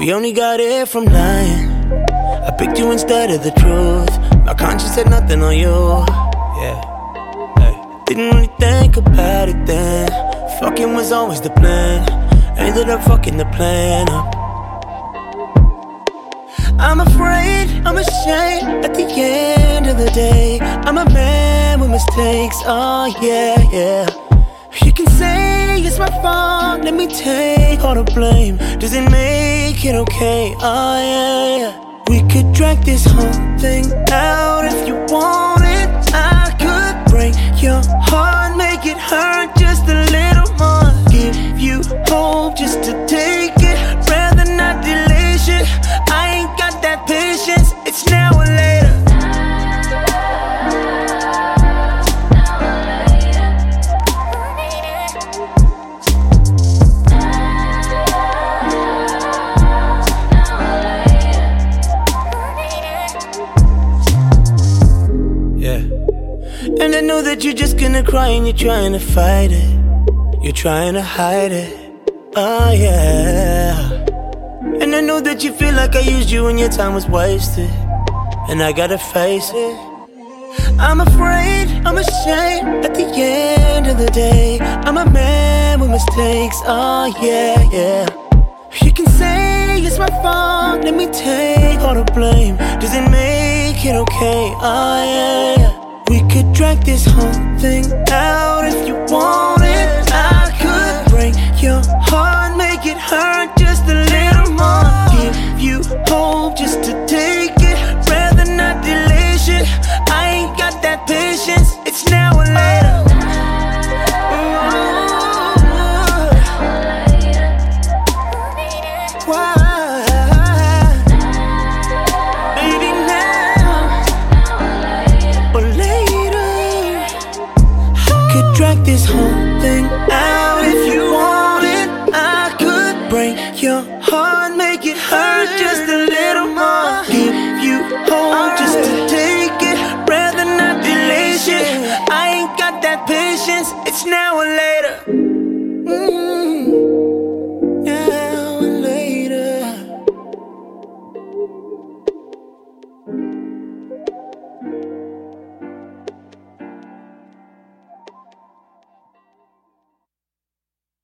We only got it from lying. I picked you instead of the truth. My conscience said nothing on you. Yeah, hey. Didn't really think about it then. Fucking was always the plan. Ended up fucking the plan up. I'm afraid, I'm ashamed. At the end of the day, I'm a man with mistakes. Oh yeah, yeah. You can say it's my fault, let me take all the blame. Does it make it okay? Oh yeah, yeah. We could drag this whole thing out if you want it. I could break your heart, make it hurt just a little more. Give you hope just to take it, rather not delay shit. I ain't got that patience, it's now or later. And I know that you're just gonna cry and you're trying to fight it. You're trying to hide it. Oh yeah. And I know that you feel like I used you and your time was wasted. And I gotta face it. I'm afraid, I'm ashamed. At the end of the day, I'm a man with mistakes. Oh yeah, yeah. You can say it's my fault, let me take all the blame. Does it make it okay? Oh yeah, yeah. We could drag this whole thing out if you want it. I could break your heart, make it hurt just a little more. Give you hope just to take it, rather not delay shit. I ain't got that patience, it's now or later. Drag this whole thing out if you want it. I could break your heart, make it hurt just a